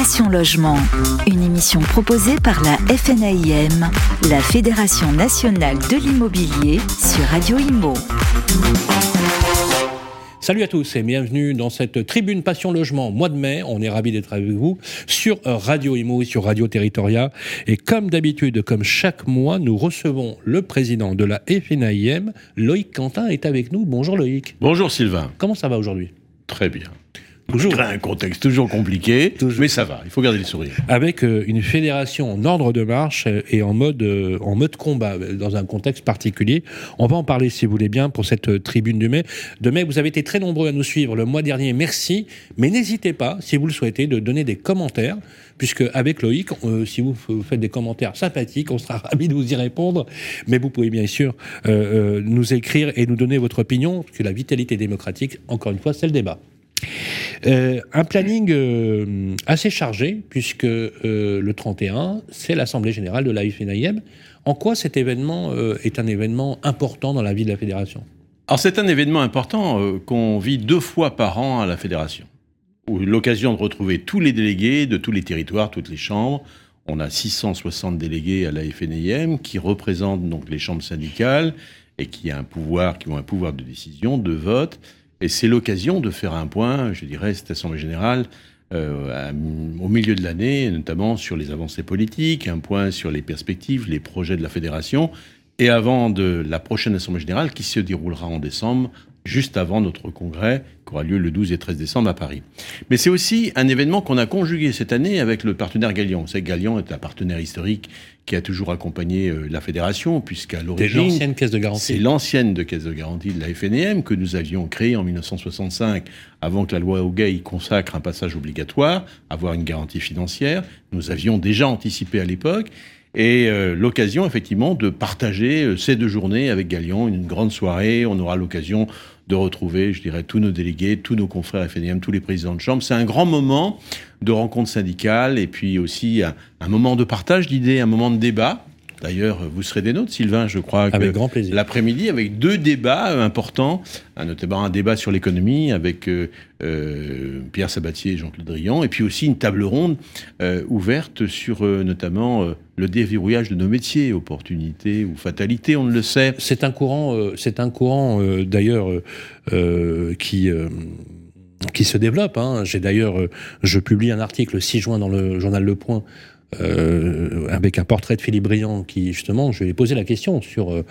Passion Logement, une émission proposée par la FNAIM, la Fédération nationale de l'immobilier, sur Radio Imo. Salut à tous et bienvenue dans cette tribune Passion Logement, mois de mai. On est ravis d'être avec vous sur Radio Imo et sur Radio Territoria. Et comme d'habitude, comme chaque mois, nous recevons le président de la FNAIM, Loïc Quentin est avec nous. Bonjour Loïc. Bonjour Sylvain. Comment ça va aujourd'hui ? Très bien. Toujours. Un contexte toujours compliqué, mais ça va, il faut garder le sourire. Avec une fédération en ordre de marche et en mode combat, dans un contexte particulier. On va en parler, si vous voulez bien, pour cette tribune de mai. Vous avez été très nombreux à nous suivre le mois dernier, merci. Mais n'hésitez pas, si vous le souhaitez, de donner des commentaires, puisque avec Loïc, si vous faites des commentaires sympathiques, on sera ravis de vous y répondre. Mais vous pouvez bien sûr nous écrire et nous donner votre opinion, parce que la vitalité démocratique, encore une fois, c'est le débat. Un planning assez chargé, puisque le 31, c'est l'Assemblée Générale de la FNAIM. En quoi cet événement est un événement important dans la vie de la Fédération ? Alors c'est un événement important qu'on vit 2 fois par an à la Fédération. L'occasion de retrouver tous les délégués de tous les territoires, toutes les chambres. On a 660 délégués à la FNAIM qui représentent donc les chambres syndicales et qui ont un pouvoir de décision, de vote. Et c'est l'occasion de faire un point, je dirais, cette Assemblée Générale, au milieu de l'année, notamment sur les avancées politiques, un point sur les perspectives, les projets de la Fédération, et avant de la prochaine Assemblée Générale qui se déroulera en décembre, juste avant notre congrès, qui aura lieu le 12 et 13 décembre à Paris. Mais c'est aussi un événement qu'on a conjugué cette année avec le partenaire Gallion. Vous savez que Gallion est un partenaire historique qui a toujours accompagné la Fédération, puisqu'à l'origine... C'est l'ancienne caisse de garantie. C'est l'ancienne caisse de garantie de la FNAIM que nous avions créée en 1965, avant que la loi Hoguet y consacre un passage obligatoire, avoir une garantie financière. Nous avions déjà anticipé à l'époque. Et l'occasion, effectivement, de partager ces 2 journées avec Gallion, une grande soirée. On aura l'occasion de retrouver, je dirais, tous nos délégués, tous nos confrères FNAIM, tous les présidents de chambre. C'est un grand moment de rencontre syndicale et puis aussi un moment de partage d'idées, un moment de débat. D'ailleurs, vous serez des nôtres, Sylvain, je crois. Avec grand plaisir. L'après-midi, avec 2 débats importants, notamment un débat sur l'économie avec Pierre Sabatier et Jean-Claude Drian, et puis aussi une table ronde ouverte sur notamment le déverrouillage de nos métiers, opportunités ou fatalités, on ne le sait. C'est un courant d'ailleurs qui se développe. J'ai d'ailleurs, je publie un article le 6 juin dans le journal Le Point, avec un portrait de Philippe Briand qui, justement, je lui ai posé la question sur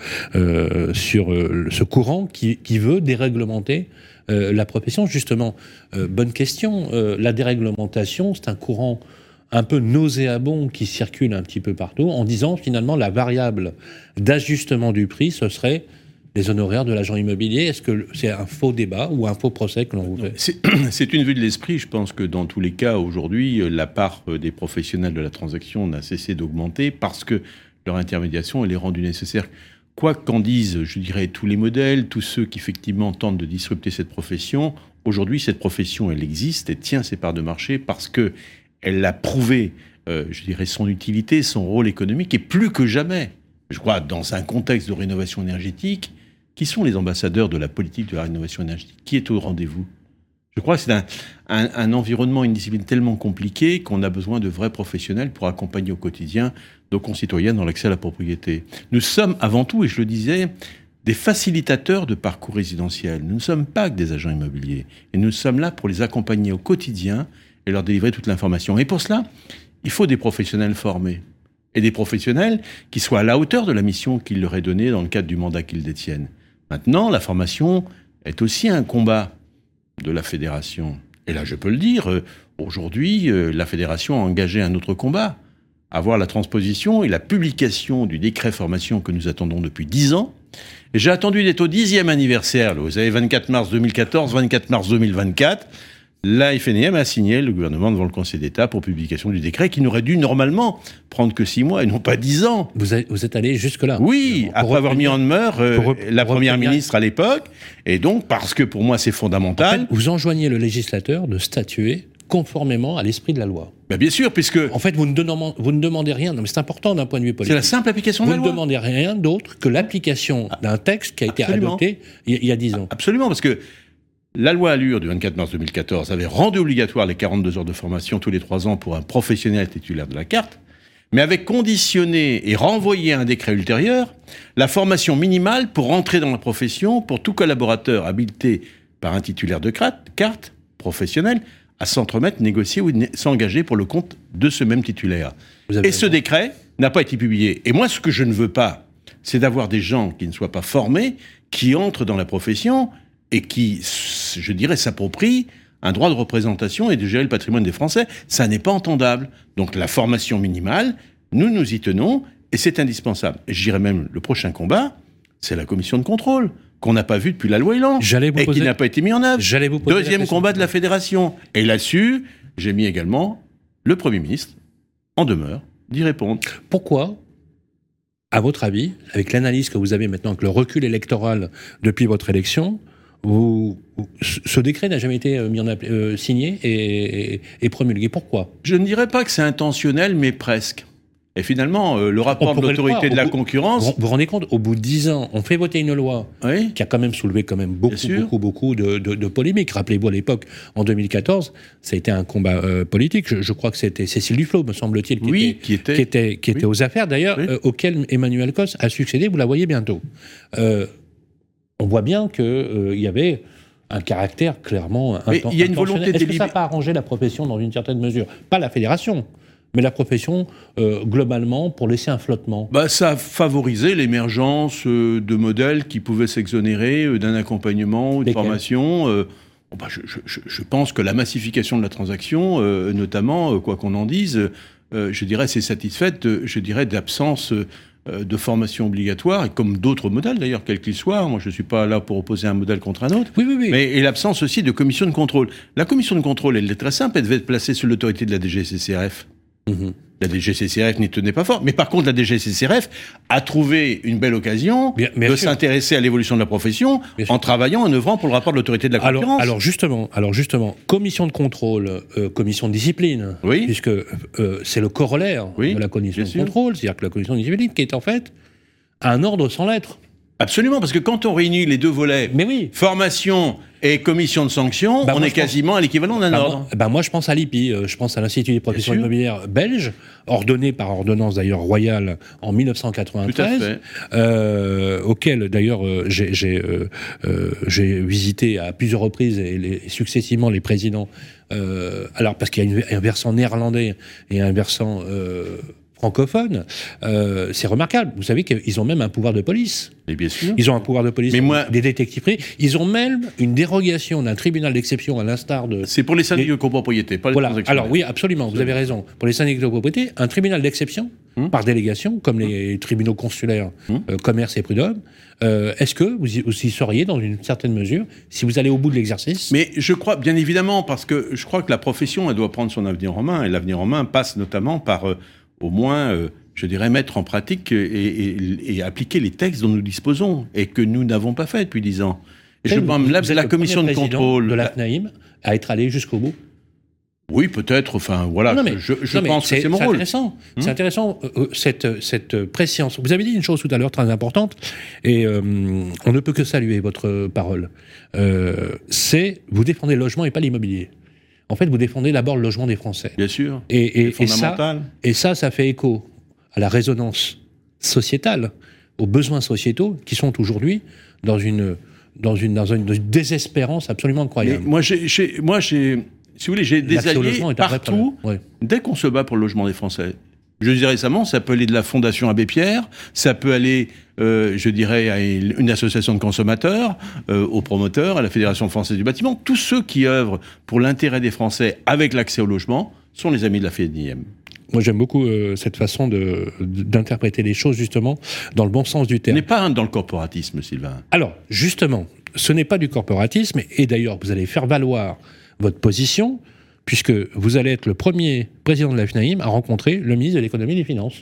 ce courant qui veut déréglementer la profession. Justement, bonne question. La déréglementation, c'est un courant un peu nauséabond qui circule un petit peu partout en disant, finalement, la variable d'ajustement du prix, ce serait les honoraires de l'agent immobilier. Est-ce que c'est un faux débat ou un faux procès que l'on vous fait ? C'est une vue de l'esprit. Je pense que dans tous les cas, aujourd'hui, la part des professionnels de la transaction n'a cessé d'augmenter parce que leur intermédiation, elle est rendue nécessaire. Quoi qu'en disent, je dirais, tous les modèles, tous ceux qui, effectivement, tentent de disrupter cette profession, aujourd'hui, cette profession, elle existe et tient ses parts de marché parce qu'elle a prouvé, je dirais, son utilité, son rôle économique, et plus que jamais, je crois, dans un contexte de rénovation énergétique. Qui sont les ambassadeurs de la politique de la rénovation énergétique ? Qui est au rendez-vous ? Je crois que c'est un environnement, une discipline tellement compliquée qu'on a besoin de vrais professionnels pour accompagner au quotidien nos concitoyens dans l'accès à la propriété. Nous sommes avant tout, et je le disais, des facilitateurs de parcours résidentiels. Nous ne sommes pas que des agents immobiliers. Et nous sommes là pour les accompagner au quotidien et leur délivrer toute l'information. Et pour cela, il faut des professionnels formés. Et des professionnels qui soient à la hauteur de la mission qu'il leur est donnée dans le cadre du mandat qu'ils détiennent. Maintenant, la formation est aussi un combat de la Fédération. Et là, je peux le dire, aujourd'hui, la Fédération a engagé un autre combat, avoir la transposition et la publication du décret formation que nous attendons depuis 10 ans. Et j'ai attendu d'être au 10e anniversaire, là, vous savez, 24 mars 2014, 24 mars 2024, la FNAIM a signé le gouvernement devant le Conseil d'État pour publication du décret qui n'aurait dû normalement prendre que 6 mois et non pas 10 ans. Vous êtes allé jusque-là ? Oui, après avoir mis en demeure la première ministre à l'époque. Et donc, parce que pour moi, c'est fondamental. En fait, vous enjoignez le législateur de statuer conformément à l'esprit de la loi. Ben bien sûr, puisque... En fait, vous ne demandez rien. Non, mais c'est important d'un point de vue politique. C'est la simple application de la loi. Vous ne demandez rien d'autre que l'application d'un texte qui a été adopté il y a 10 ans. Absolument, parce que La loi Allure du 24 mars 2014 avait rendu obligatoire les 42 heures de formation tous les 3 ans pour un professionnel titulaire de la carte, mais avait conditionné et renvoyé à un décret ultérieur la formation minimale pour entrer dans la profession pour tout collaborateur habilité par un titulaire de carte professionnelle à s'entremettre, négocier ou s'engager pour le compte de ce même titulaire. Et ce décret n'a pas été publié. Et moi, ce que je ne veux pas, c'est d'avoir des gens qui ne soient pas formés, qui entrent dans la profession et qui, je dirais, s'approprient un droit de représentation et de gérer le patrimoine des Français. Ça n'est pas entendable. Donc la formation minimale, nous y tenons et c'est indispensable. Et je dirais même, le prochain combat, c'est la commission de contrôle, qu'on n'a pas vu depuis la loi Elan, et qui n'a pas été mis en œuvre. Deuxième combat de la fédération. Et là-dessus, j'ai mis également le Premier ministre en demeure d'y répondre. Pourquoi, à votre avis, avec l'analyse que vous avez maintenant, avec le recul électoral depuis votre élection, ce décret n'a jamais été signé et promulgué? Pourquoi? Je ne dirais pas que c'est intentionnel, mais presque. Et finalement, le rapport de l'autorité de la concurrence... Vous vous rendez compte, au bout de 10 ans, on fait voter une loi qui a quand même soulevé beaucoup de polémiques. Rappelez-vous, à l'époque, en 2014, ça a été un combat politique. Je crois que c'était Cécile Duflot, me semble-t-il, qui était aux affaires, d'ailleurs, auquel Emmanuel Cos a succédé. Vous la voyez bientôt. On voit bien qu'il y avait un caractère clairement intentionnel. Il y a une volonté Est-ce que ça n'a pas arrangé la profession dans une certaine mesure? Pas la fédération, mais la profession globalement, pour laisser un flottement. Ça a favorisé l'émergence de modèles qui pouvaient s'exonérer d'un accompagnement ou de formation. Je pense que la massification de la transaction, notamment, quoi qu'on en dise, je dirais, c'est satisfaite, d'absence de formation obligatoire, et comme d'autres modèles d'ailleurs, quels qu'ils soient. Moi, je ne suis pas là pour opposer un modèle contre un autre. Oui. Mais, et l'absence aussi de commission de contrôle. La commission de contrôle, elle est très simple, elle devait être placée sous l'autorité de la DGCCRF. La DGCCRF n'y tenait pas fort. Mais par contre, la DGCCRF a trouvé une belle occasion de s'intéresser à l'évolution de la profession en travaillant, en œuvrant pour le rapport de l'autorité de la concurrence. Alors justement, commission de contrôle, commission de discipline, puisque c'est le corollaire de la commission de contrôle, c'est-à-dire que la commission de discipline qui est en fait un ordre sans lettres. Absolument, parce que quand on réunit les deux volets, formation et commission de sanction, on est quasiment à l'équivalent d'un ordre. Moi, je pense à l'IPI, je pense à l'Institut des professions immobilières belge, ordonné par ordonnance d'ailleurs royale en 1993, auquel d'ailleurs j'ai visité à plusieurs reprises et successivement les présidents. Alors parce qu'il y a un versant néerlandais et un versant francophone, c'est remarquable. Vous savez qu'ils ont même un pouvoir de police. Et bien sûr. Ils ont un pouvoir de police, des détectives privés. Ils ont même une dérogation d'un tribunal d'exception à l'instar de... C'est pour les syndics de copropriété, pas les transactions. Alors oui, absolument, vous avez raison. Pour les syndics de copropriété, un tribunal d'exception, par délégation, comme les tribunaux consulaires, commerce et prud'homme. Est-ce que vous y seriez dans une certaine mesure, si vous allez au bout de l'exercice? Mais je crois, bien évidemment, parce que je crois que la profession, elle doit prendre son avenir en main, et l'avenir en main passe notamment par... au moins, je dirais, mettre en pratique et appliquer les textes dont nous disposons et que nous n'avons pas fait depuis 10 ans. Et je pense là, la commission de contrôle de la FNAIM à être allé jusqu'au bout. Oui, peut-être. Enfin, voilà. Je pense que c'est mon rôle. C'est intéressant cette prescience. Vous avez dit une chose tout à l'heure très importante, et on ne peut que saluer votre parole. C'est vous défendez le logement et pas l'immobilier. En fait, vous défendez d'abord le logement des Français. Bien sûr. Et ça fait écho à la résonance sociétale, aux besoins sociétaux qui sont aujourd'hui dans une désespérance absolument incroyable. Moi, si vous voulez, j'ai des alliés partout, dès qu'on se bat pour le logement des Français. Je disais récemment, ça peut aller de la Fondation Abbé Pierre, ça peut aller, je dirais, à une association de consommateurs, aux promoteurs, à la Fédération française du bâtiment. Tous ceux qui œuvrent pour l'intérêt des Français avec l'accès au logement sont les amis de la FNIM. Moi, j'aime beaucoup cette façon d'interpréter les choses, justement, dans le bon sens du terme. On n'est pas dans le corporatisme, Sylvain. Alors, justement, ce n'est pas du corporatisme, et d'ailleurs, vous allez faire valoir votre position, puisque vous allez être le premier président de la FNAIM à rencontrer le ministre de l'économie et des finances.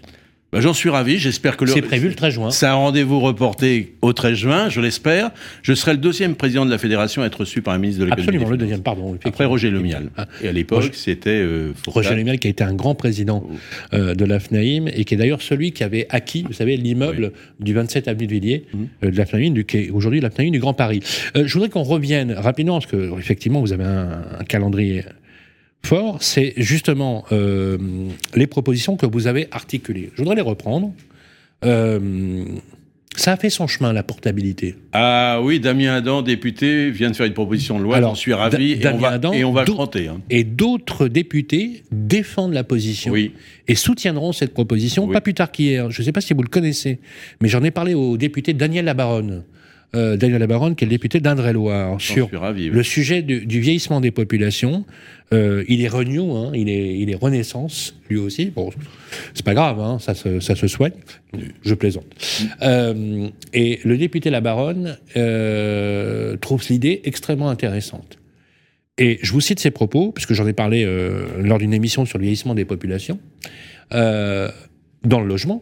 J'en suis ravi, j'espère que c'est prévu le 13 juin. C'est un rendez-vous reporté au 13 juin, je l'espère. Je serai le 2e président de la fédération à être reçu par un ministre de l'économie. Absolument, le deuxième, pardon. Après Roger Lemial. Et à l'époque, c'était... Roger Lemial qui a été un grand président de la FNAIM et qui est d'ailleurs celui qui avait acquis, vous savez, l'immeuble du 27 avenue de Villiers, de la FNAIM, qui est aujourd'hui la FNAIM du Grand Paris. Je voudrais qu'on revienne rapidement, parce que effectivement, vous avez un calendrier fort, c'est justement les propositions que vous avez articulées. Je voudrais les reprendre. Ça a fait son chemin, la portabilité. Ah oui, Damien Adam, député, vient de faire une proposition de loi, j'en suis ravi, et on va le cranter. Et d'autres députés défendent la position et soutiendront cette proposition, pas plus tard qu'hier. Je ne sais pas si vous le connaissez, mais j'en ai parlé au député Daniel Labaronne. Daniel Labaronne, qui est le député d'Indre-et-Loire, sur le sujet du vieillissement des populations. Il est Renew, il est Renaissance, lui aussi. Bon, c'est pas grave, ça se soigne. Je plaisante. Et le député Labaronne trouve l'idée extrêmement intéressante. Et je vous cite ses propos, puisque j'en ai parlé lors d'une émission sur le vieillissement des populations, dans le logement,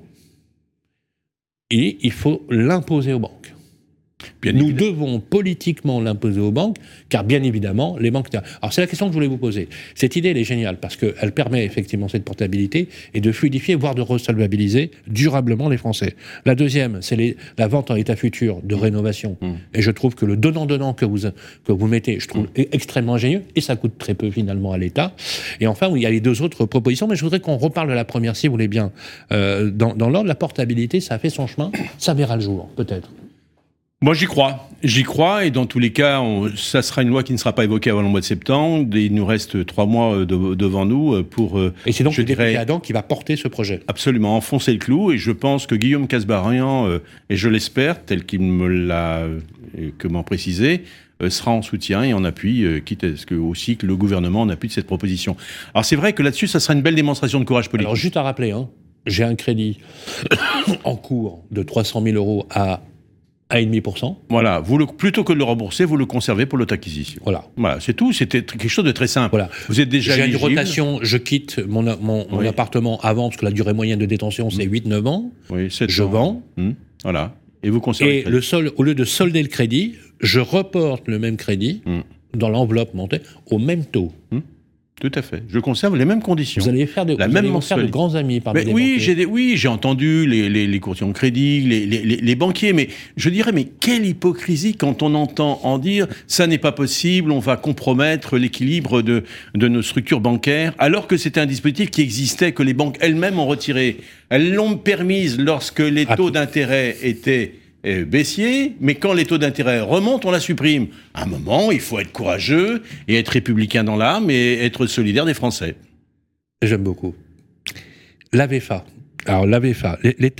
et il faut l'imposer aux banques. Nous devons politiquement l'imposer aux banques, car bien évidemment, les banques... Alors c'est la question que je voulais vous poser. Cette idée, elle est géniale, parce qu'elle permet effectivement cette portabilité et de fluidifier, voire de resolvabiliser durablement les Français. La deuxième, c'est la vente en état futur de rénovation. Et je trouve que le donnant-donnant que vous mettez, je trouve extrêmement ingénieux, et ça coûte très peu finalement à l'État. Et enfin, il y a les deux autres propositions, mais je voudrais qu'on reparle de la première, si vous voulez bien. Dans l'ordre de la portabilité, ça a fait son chemin, ça verra le jour, peut-être. Moi, j'y crois, et dans tous les cas, ça sera une loi qui ne sera pas évoquée avant le mois de septembre. Il nous reste 3 mois devant nous pour... et c'est donc le député Adam qui va porter ce projet. Absolument, enfoncer le clou, et je pense que Guillaume Kasbarian, et je l'espère, tel qu'il me l'a précisé, sera en soutien et en appui, quitte à ce que aussi que le gouvernement en appui de cette proposition. Alors c'est vrai que là-dessus, ça sera une belle démonstration de courage politique. Alors juste à rappeler, j'ai un crédit en cours de 300 000 euros à 1,5%. Voilà, plutôt que de le rembourser, vous le conservez pour l'auto-acquisition. Voilà, c'est tout, c'était quelque chose de très simple. Voilà. Vous êtes déjà éligible. J'ai une rotation, je quitte mon appartement avant, parce que la durée moyenne de détention, c'est 8-9 ans. Oui, 7 ans. Je vends. Voilà, et vous conservez le crédit. Au lieu de solder le crédit, je reporte le même crédit dans l'enveloppe montée au même taux. Tout à fait. Je conserve les mêmes conditions. Vous allez faire de grands amis parmi les banquiers. J'ai entendu les courtiers en crédit, les banquiers, mais je dirais, mais quelle hypocrisie quand on entend en dire ça n'est pas possible, on va compromettre l'équilibre de nos structures bancaires, alors que c'était un dispositif qui existait, que les banques elles-mêmes ont retiré. Elles l'ont permise lorsque les taux d'intérêt étaient baissier, mais quand les taux d'intérêt remontent, on la supprime. À un moment, il faut être courageux et être républicain dans l'âme et être solidaire des Français. J'aime beaucoup. L'AVEFA. Alors l'AVEFA,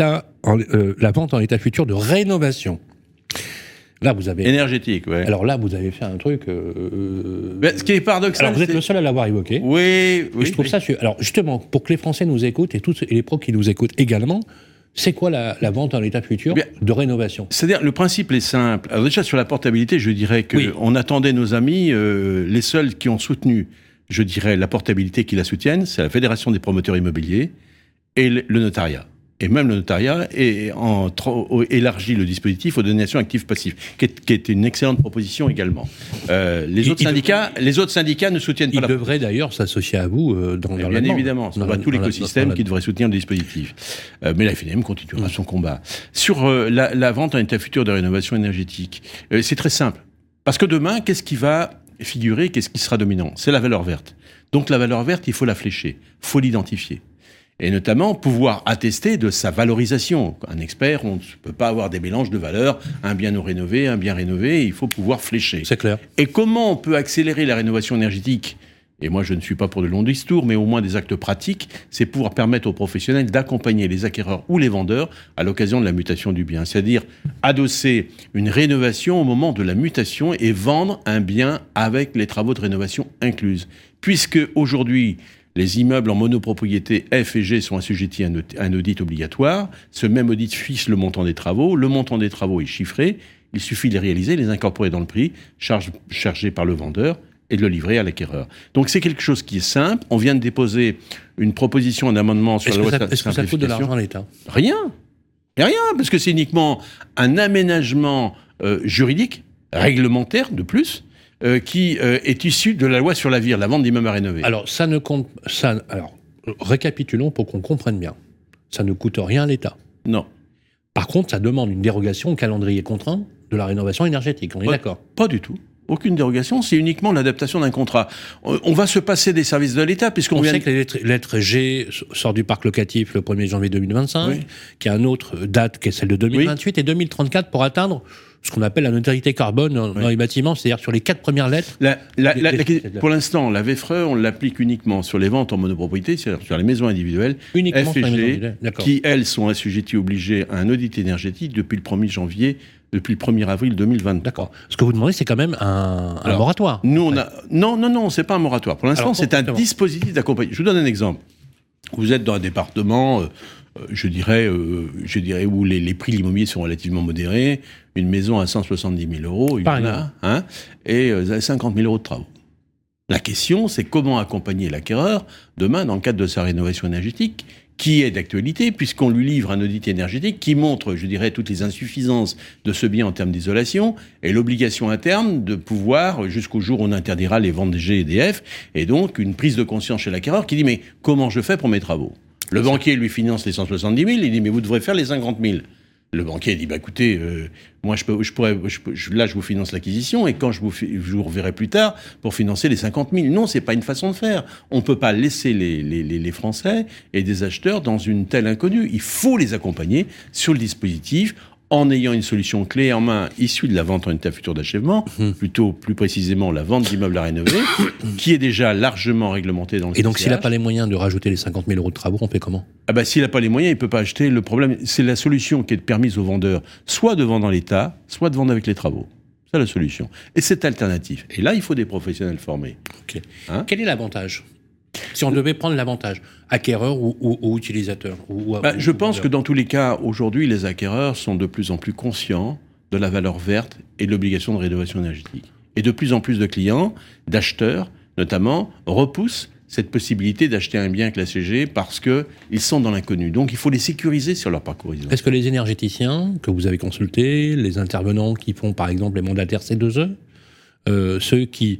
la vente en état futur de rénovation. Là, vous avez... Énergétique, ouais. Alors là, vous avez fait un truc... ce qui est paradoxal... Alors vous êtes le seul à l'avoir évoqué. Oui. Et je trouve ça... Alors justement, pour que les Français nous écoutent, et les pros qui nous écoutent également... C'est quoi la vente en état futur de rénovation ? C'est-à-dire, le principe est simple. Alors déjà, sur la portabilité, je dirais qu'on attendait nos amis, les seuls qui ont soutenu, je dirais, la portabilité qui la soutiennent, c'est la Fédération des promoteurs immobiliers et le notariat. Et même le notariat élargit le dispositif aux donations actives passives, qui est une excellente proposition également. Les autres syndicats ne soutiennent pas. Ils devraient d'ailleurs s'associer à vous dans bien évidemment, c'est tout l'écosystème qui devrait soutenir le dispositif. Mais la FNAIM continuera son combat. Sur la vente en état futur de rénovation énergétique, c'est très simple. Parce que demain, qu'est-ce qui va figurer, qu'est-ce qui sera dominant ? C'est la valeur verte. Donc la valeur verte, il faut la flécher, il faut l'identifier. Et notamment pouvoir attester de sa valorisation. Un expert, on ne peut pas avoir des mélanges de valeurs, un bien non rénové, un bien rénové, il faut pouvoir flécher. C'est clair. Et comment on peut accélérer la rénovation énergétique ? Et moi je ne suis pas pour de longs discours, mais au moins des actes pratiques, c'est pouvoir permettre aux professionnels d'accompagner les acquéreurs ou les vendeurs à l'occasion de la mutation du bien. C'est-à-dire adosser une rénovation au moment de la mutation et vendre un bien avec les travaux de rénovation incluses. Puisque aujourd'hui, les immeubles en monopropriété F et G sont assujettis à un audit obligatoire. Ce même audit fiche le montant des travaux. Le montant des travaux est chiffré. Il suffit de les réaliser, les incorporer dans le prix chargé par le vendeur et de le livrer à l'acquéreur. Donc c'est quelque chose qui est simple. On vient de déposer une proposition, un amendement sur la loi de simplification. Est-ce que ça coûte de l'argent à l'État ? Rien, parce que c'est uniquement un aménagement juridique, réglementaire de plus, qui est issu de la loi sur la VIR, la vente d'immeubles à rénover. Alors ça ne compte... Alors, récapitulons pour qu'on comprenne bien. Ça ne coûte rien à l'État. Non. Par contre, ça demande une dérogation au calendrier contraint de la rénovation énergétique. On est d'accord ? Pas du tout. Aucune dérogation, c'est uniquement l'adaptation d'un contrat. On va se passer des services de l'État, puisqu'on sait que la lettre G sort du parc locatif le 1er janvier 2025, oui. Qui a une autre date qui est celle de 2028 oui. Et 2034 pour atteindre ce qu'on appelle la neutralité carbone dans les bâtiments, c'est-à-dire sur les 4 premières lettres. Pour l'instant, la VEFRE, on l'applique uniquement sur les ventes en monopropriété, c'est-à-dire sur les maisons individuelles, uniquement FG, sur les maisons individuelles. Qui, elles, sont assujetties, obligées à un audit énergétique depuis le 1er avril 2023. D'accord. Ce que vous demandez, c'est quand même un moratoire. Nous, non, c'est pas un moratoire. Pour l'instant, c'est un dispositif d'accompagnement. Je vous donne un exemple. Vous êtes dans un département, je dirais où les prix de l'immobilier sont relativement modérés, une maison à 170 000 euros, et 50 000 euros de travaux. La question, c'est comment accompagner l'acquéreur demain dans le cadre de sa rénovation énergétique, qui est d'actualité, puisqu'on lui livre un audit énergétique qui montre, je dirais, toutes les insuffisances de ce bien en termes d'isolation, et l'obligation interne de pouvoir, jusqu'au jour où on interdira les ventes G et DF, et donc une prise de conscience chez l'acquéreur qui dit « mais comment je fais pour mes travaux ?» Le banquier lui finance les 170 000, il dit « mais vous devrez faire les 50 000 ». Le banquier dit bah écoutez, moi je vous finance l'acquisition et quand je vous reverrai plus tard pour financer les 50 000. Non, c'est pas une façon de faire. On peut pas laisser les Français et des acheteurs dans une telle inconnue. Il faut les accompagner sur le dispositif en ayant une solution clé en main issue de la vente en état futur d'achèvement, plutôt plus précisément la vente d'immeubles à rénover, qui est déjà largement réglementée dans le CCH. Et donc s'il n'a pas les moyens de rajouter les 50 000 euros de travaux, on fait comment ? S'il n'a pas les moyens, il ne peut pas acheter. Le problème, c'est la solution qui est permise aux vendeurs, soit de vendre en l'état, soit de vendre avec les travaux. C'est la solution. Et c'est alternatif. Et là, il faut des professionnels formés. Okay. Quel est l'avantage ? Si on devait prendre l'avantage, acquéreur ou utilisateur je pense que dans tous les cas, aujourd'hui, les acquéreurs sont de plus en plus conscients de la valeur verte et de l'obligation de rénovation énergétique. Et de plus en plus de clients, d'acheteurs notamment, repoussent cette possibilité d'acheter un bien classé G parce qu'ils sont dans l'inconnu. Donc il faut les sécuriser sur leur parcours. Est-ce que les énergéticiens que vous avez consultés, les intervenants qui font par exemple les mandataires C2E, ceux qui...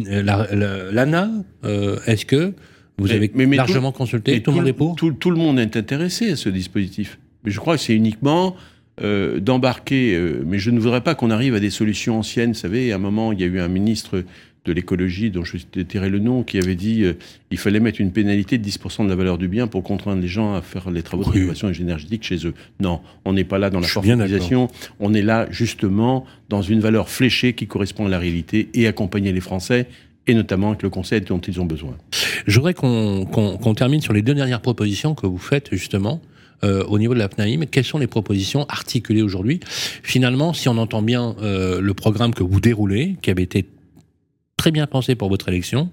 l'ANA, est-ce que vous avez largement consulté, tout le monde est pour ? Tout le monde est intéressé à ce dispositif. Mais je crois que c'est uniquement d'embarquer... mais je ne voudrais pas qu'on arrive à des solutions anciennes. Vous savez, à un moment, il y a eu un ministre de l'écologie, dont je vais tirer le nom, qui avait dit il fallait mettre une pénalité de 10% de la valeur du bien pour contraindre les gens à faire les travaux de rénovation énergétique chez eux. Non, on n'est pas là dans la forfaitisation, on est là justement dans une valeur fléchée qui correspond à la réalité et accompagner les Français, et notamment avec le conseil dont ils ont besoin. Je voudrais qu'on termine sur les 2 dernières propositions que vous faites justement au niveau de la PNAIM. Quelles sont les propositions articulées aujourd'hui ? Finalement, si on entend bien le programme que vous déroulez, qui avait été très bien pensé pour votre élection,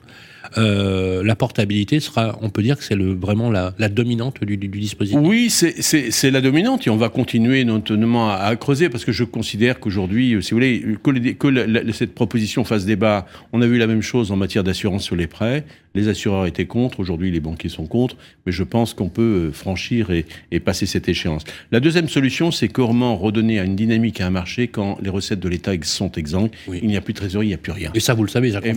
la portabilité sera, on peut dire que c'est vraiment la dominante du dispositif. Oui, c'est la dominante et on va continuer notamment à creuser parce que je considère qu'aujourd'hui, si vous voulez, que cette proposition fasse débat, on a vu la même chose en matière d'assurance sur les prêts. Les assureurs étaient contre, aujourd'hui les banquiers sont contre, mais je pense qu'on peut franchir et passer cette échéance. La deuxième solution, c'est comment redonner une dynamique à un marché quand les recettes de l'État sont exsangues, il n'y a plus de trésorerie, il n'y a plus rien. Et ça, vous le savez, Jacques,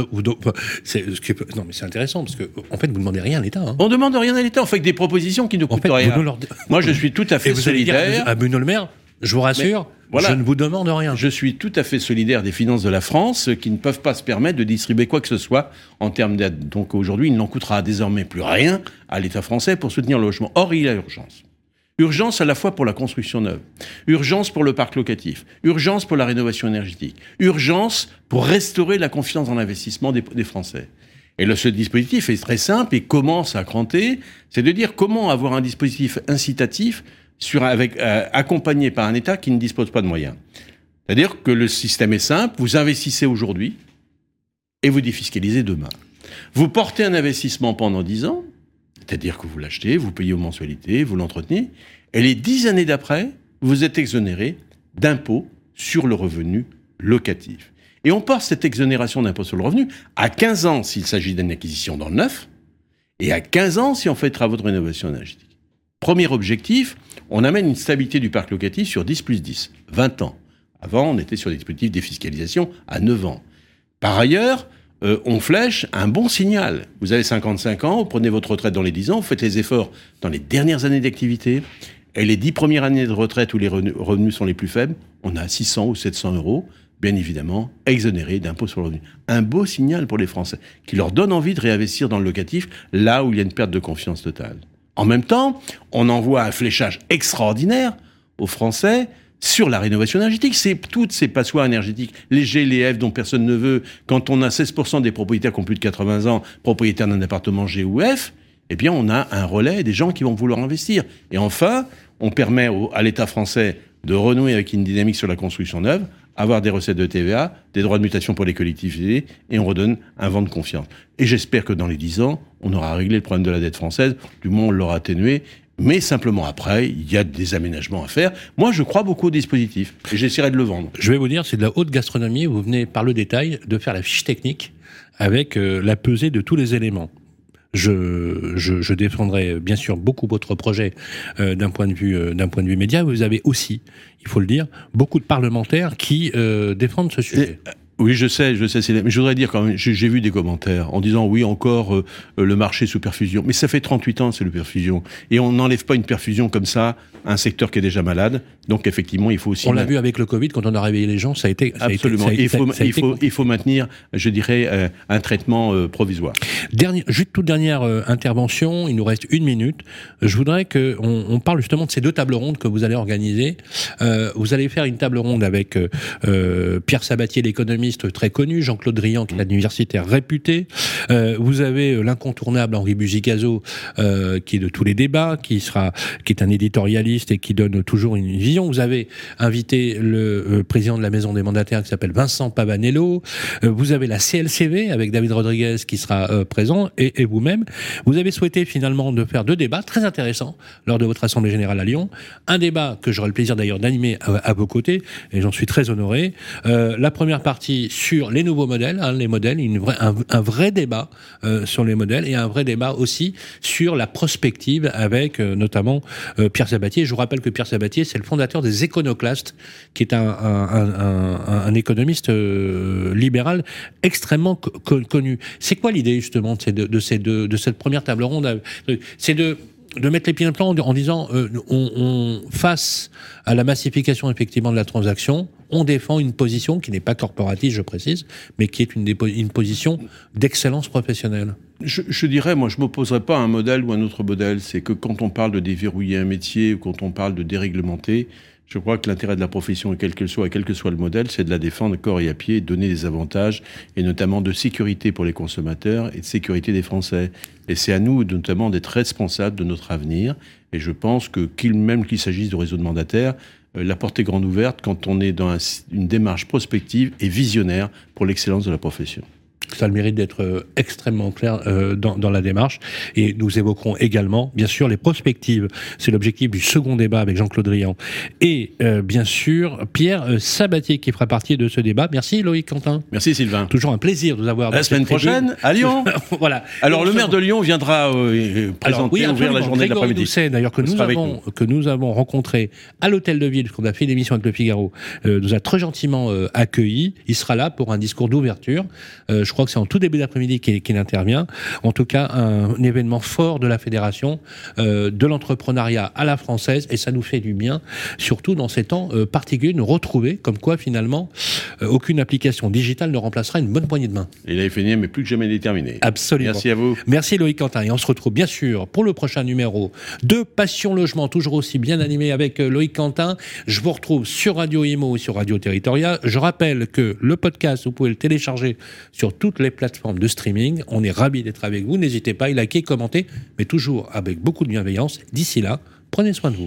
non, mais c'est intéressant, parce que en fait, vous ne demandez rien à l'État. Hein. On ne demande rien à l'État, on fait que des propositions qui ne coûtent rien. Moi, je suis tout à fait solidaire. À Bruno Le Maire, je vous rassure, je ne vous demande rien. Je suis tout à fait solidaire des finances de la France qui ne peuvent pas se permettre de distribuer quoi que ce soit en termes d'aide. Donc aujourd'hui, il n'en coûtera désormais plus rien à l'État français pour soutenir le logement. Or, il y a urgence. Urgence à la fois pour la construction neuve, urgence pour le parc locatif, urgence pour la rénovation énergétique, urgence pour restaurer la confiance dans l'investissement des Français. Et ce dispositif est très simple et commence à cranter, c'est de dire comment avoir un dispositif incitatif accompagné par un État qui ne dispose pas de moyens. C'est-à-dire que le système est simple, vous investissez aujourd'hui et vous défiscalisez demain. Vous portez un investissement pendant 10 ans, c'est-à-dire que vous l'achetez, vous payez aux mensualités, vous l'entretenez, et les 10 années d'après, vous êtes exonéré d'impôts sur le revenu locatif. Et on porte cette exonération d'impôt sur le revenu à 15 ans s'il s'agit d'une acquisition dans le neuf, et à 15 ans si on fait des travaux de rénovation énergétique. Premier objectif, on amène une stabilité du parc locatif sur 10 plus 10, 20 ans. Avant, on était sur des dispositifs de défiscalisation à 9 ans. Par ailleurs, on flèche un bon signal. Vous avez 55 ans, vous prenez votre retraite dans les 10 ans, vous faites les efforts dans les dernières années d'activité, et les 10 premières années de retraite où les revenus sont les plus faibles, on a 600 ou 700 euros, bien évidemment, exonérés d'impôt sur le revenu. Un beau signal pour les Français, qui leur donne envie de réinvestir dans le locatif, là où il y a une perte de confiance totale. En même temps, on envoie un fléchage extraordinaire aux Français sur la rénovation énergétique. C'est toutes ces passoires énergétiques, les G, les F dont personne ne veut. Quand on a 16% des propriétaires qui ont plus de 80 ans, propriétaires d'un appartement G ou F, eh bien on a un relais des gens qui vont vouloir investir. Et enfin, on permet à l'État français de renouer avec une dynamique sur la construction neuve, avoir des recettes de TVA, des droits de mutation pour les collectivités, et on redonne un vent de confiance. Et j'espère que dans les 10 ans, on aura réglé le problème de la dette française, du moins on l'aura atténué, mais simplement après, il y a des aménagements à faire. Moi, je crois beaucoup au dispositif, et j'essaierai de le vendre. Je vais vous dire, c'est de la haute gastronomie, vous venez par le détail de faire la fiche technique avec la pesée de tous les éléments. Je défendrai bien sûr beaucoup votre projet d'un point de vue média. Vous avez aussi, il faut le dire, beaucoup de parlementaires qui défendent ce sujet. Oui, je sais, mais je voudrais dire quand même, j'ai vu des commentaires en disant oui, encore le marché sous perfusion. Mais ça fait 38 ans, c'est le perfusion. Et on n'enlève pas une perfusion comme ça à un secteur qui est déjà malade. Donc effectivement, il faut aussi... On l'a vu avec le Covid, quand on a réveillé les gens, ça a été... Absolument. Il faut maintenir, je dirais, un traitement provisoire. Toute dernière intervention, il nous reste 1 minute. Je voudrais qu'on parle justement de ces 2 tables rondes que vous allez organiser. Vous allez faire une table ronde avec Pierre Sabatier, l'économiste très connu, Jean-Claude Drian, qui est un universitaire réputé. Vous avez l'incontournable Henri Buzigazo, qui est de tous les débats, qui est un éditorialiste et qui donne toujours une vision. Vous avez invité le président de la Maison des mandataires qui s'appelle Vincent Pavanello. Vous avez la CLCV avec David Rodriguez qui sera présent et vous-même. Vous avez souhaité finalement de faire 2 débats très intéressants lors de votre Assemblée Générale à Lyon. Un débat que j'aurai le plaisir d'ailleurs d'animer à vos côtés et j'en suis très honoré. La première partie sur les nouveaux modèles, les modèles, un vrai débat sur les modèles et un vrai débat aussi sur la prospective avec notamment Pierre Sabatier. Je vous rappelle que Pierre Sabatier, c'est le fondateur des Éconoclastes, qui est un économiste libéral extrêmement connu. C'est quoi l'idée justement de cette première table ronde? C'est de mettre les pieds dans le plan en disant on face à la massification effectivement de la transaction, on défend une position qui n'est pas corporatiste, je précise, mais qui est une position d'excellence professionnelle. Je dirais, moi, je ne m'opposerai pas à un modèle ou à un autre modèle. C'est que quand on parle de déverrouiller un métier ou quand on parle de déréglementer, je crois que l'intérêt de la profession, quel que soit le modèle, c'est de la défendre corps et à pied, donner des avantages, et notamment de sécurité pour les consommateurs et de sécurité des Français. Et c'est à nous, notamment, d'être responsables de notre avenir. Et je pense que, même qu'il s'agisse de réseau de mandataires, la porte est grande ouverte quand on est dans une démarche prospective et visionnaire pour l'excellence de la profession. Ça a le mérite d'être extrêmement clair dans la démarche. Et nous évoquerons également, bien sûr, les prospectives. C'est l'objectif du second débat avec Jean-Claude Drian. Et bien sûr, Pierre Sabatier qui fera partie de ce débat. Merci Loïc Quentin. Merci Sylvain. Toujours un plaisir de vous avoir. La semaine prochaine, à Lyon. Voilà. Alors le maire de Lyon viendra présenter, ouvrir la journée de l'après-midi. Doucet, d'ailleurs, que nous avons rencontré à l'Hôtel de Ville, parce qu'on a fait une émission avec Le Figaro, nous a très gentiment accueillis. Il sera là pour un discours d'ouverture. Je crois que c'est en tout début d'après-midi qu'il intervient. En tout cas, un événement fort de la fédération, de l'entrepreneuriat à la française, et ça nous fait du bien, surtout dans ces temps particuliers, de nous retrouver, comme quoi finalement, aucune application digitale ne remplacera une bonne poignée de main. Et la FNIM est plus que jamais déterminée. Absolument. Merci à vous. Merci Loïc Quentin. Et on se retrouve bien sûr pour le prochain numéro de Passion Logement, toujours aussi bien animé avec Loïc Quentin. Je vous retrouve sur Radio Imo et sur Radio Territoria. Je rappelle que le podcast, vous pouvez le télécharger sur toutes les plateformes de streaming. On est ravis d'être avec vous. N'hésitez pas à liker, commenter, mais toujours avec beaucoup de bienveillance. D'ici là, prenez soin de vous.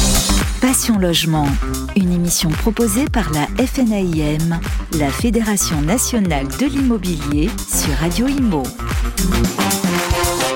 Passion Logement, une émission proposée par la FNAIM, la Fédération nationale de l'immobilier, sur Radio Imo.